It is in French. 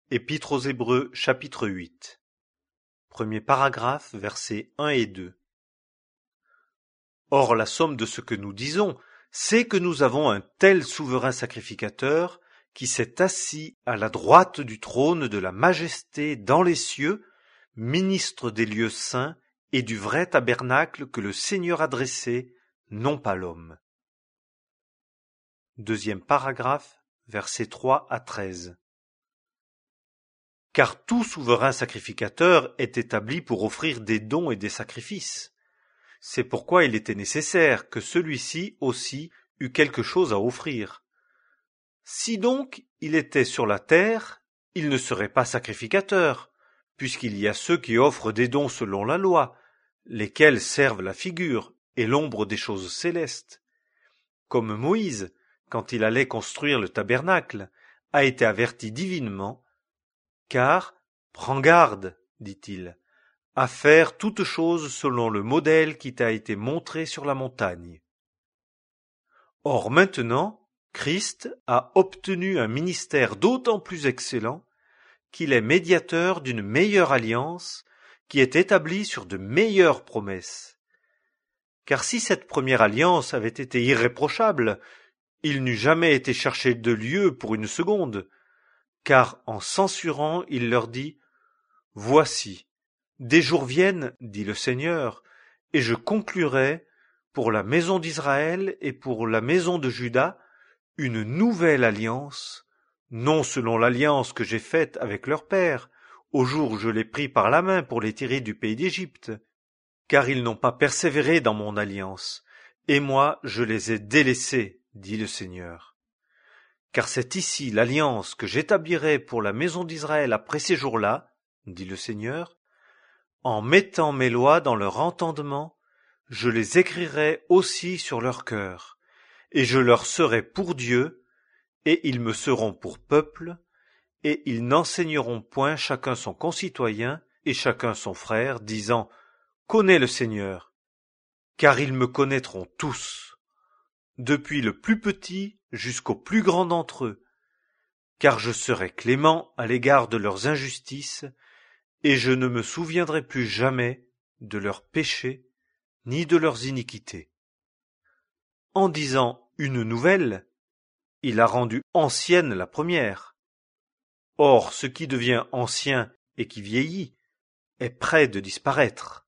Épître aux Hébreux, chapitre 8. Premier paragraphe, versets 1 et 2. Or la somme de ce que nous disons, c'est que nous avons un tel souverain sacrificateur qui s'est assis à la droite du trône de la majesté dans les cieux, ministre des lieux saints et du vrai tabernacle que le Seigneur a dressé, non pas l'homme. Deuxième paragraphe, versets 3 à 13. Car tout souverain sacrificateur est établi pour offrir des dons et des sacrifices. C'est pourquoi il était nécessaire que celui-ci aussi eût quelque chose à offrir. Si donc il était sur la terre, il ne serait pas sacrificateur, puisqu'il y a ceux qui offrent des dons selon la loi, lesquels servent la figure et l'ombre des choses célestes. Comme Moïse, quand il allait construire le tabernacle, a été averti divinement, car, prends garde, dit-il, à faire toute chose selon le modèle qui t'a été montré sur la montagne. Or maintenant, Christ a obtenu un ministère d'autant plus excellent qu'il est médiateur d'une meilleure alliance qui est établie sur de meilleures promesses. Car si cette première alliance avait été irréprochable, il n'eût jamais été cherché de lieu pour une seconde, car en censurant, il leur dit « Voici, des jours viennent, dit le Seigneur, et je conclurai pour la maison d'Israël et pour la maison de Juda une nouvelle alliance, non selon l'alliance que j'ai faite avec leur père, au jour où je les pris par la main pour les tirer du pays d'Égypte, car ils n'ont pas persévéré dans mon alliance, et moi je les ai délaissés, dit le Seigneur. Car c'est ici l'alliance que j'établirai pour la maison d'Israël après ces jours-là, dit le Seigneur, en mettant mes lois dans leur entendement, je les écrirai aussi sur leur cœur, et je leur serai pour Dieu, et ils me seront pour peuple, et ils n'enseigneront point chacun son concitoyen et chacun son frère, disant « Connais le Seigneur », car ils me connaîtront tous, depuis le plus petit jusqu'au plus grand d'entre eux, car je serai clément à l'égard de leurs injustices, et je ne me souviendrai plus jamais de leurs péchés ni de leurs iniquités. En disant une nouvelle, il a rendu ancienne la première. Or, ce qui devient ancien et qui vieillit est près de disparaître.